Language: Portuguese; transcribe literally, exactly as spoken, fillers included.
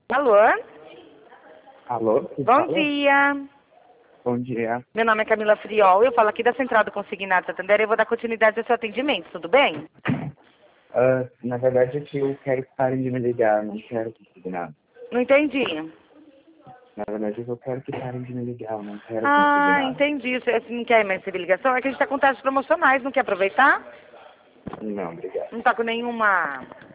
Alô? Alô? Quem Bom fala? dia. Bom dia. Meu nome é Camila Friol, eu falo aqui da Central do Consignado Santander e eu vou dar continuidade ao seu atendimento, tudo bem? Ah, na verdade é que eu quero que parem de me ligar, não quero consignar. Não entendi. Na verdade eu quero que parem de me ligar, eu não quero Ah, consignar. entendi. Você não quer mais receber ligação? É que a gente está com taxas promocionais, não quer aproveitar? Não, obrigado. Não está com nenhuma